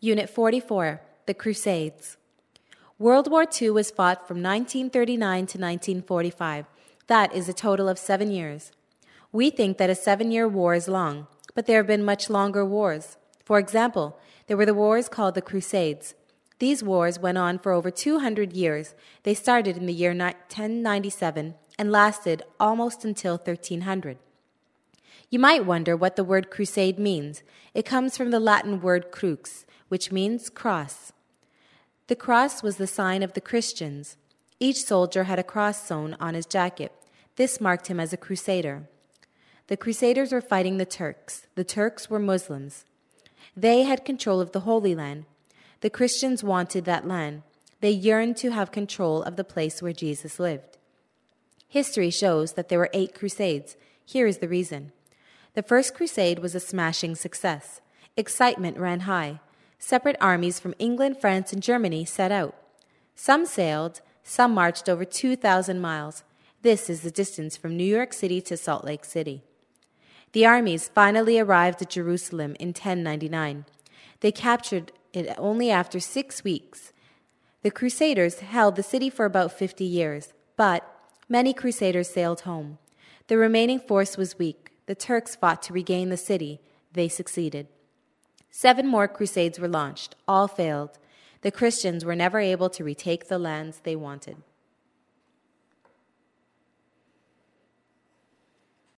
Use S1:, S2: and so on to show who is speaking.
S1: Unit 44, The Crusades. World War II was fought from 1939 to 1945. That is a total of 7 years. We think that a 7-year war is long, but there have been much longer wars. For example, there were the wars called the Crusades. These wars went on for over 200 years. They started in the year 1097 and lasted almost until 1300. You might wonder what the word crusade means. It comes from the Latin word crux, which means cross. The cross was the sign of the Christians. Each soldier had a cross sewn on his jacket. This marked him as a crusader. The Crusaders were fighting the Turks. The Turks were Muslims. They had control of the Holy Land. The Christians wanted that land. They yearned to have control of the place where Jesus lived. History shows that there were 8 crusades. Here is the reason. The first crusade was a smashing success. Excitement ran high. Separate armies from England, France, and Germany set out. Some sailed, some marched over 2,000 miles. This is the distance from New York City to Salt Lake City. The armies finally arrived at Jerusalem in 1099. They captured it only after 6 weeks. The Crusaders held the city for about 50 years, but many Crusaders sailed home. The remaining force was weak. The Turks fought to regain the city. They succeeded. 7 more crusades were launched. All failed. The Christians were never able to retake the lands they wanted.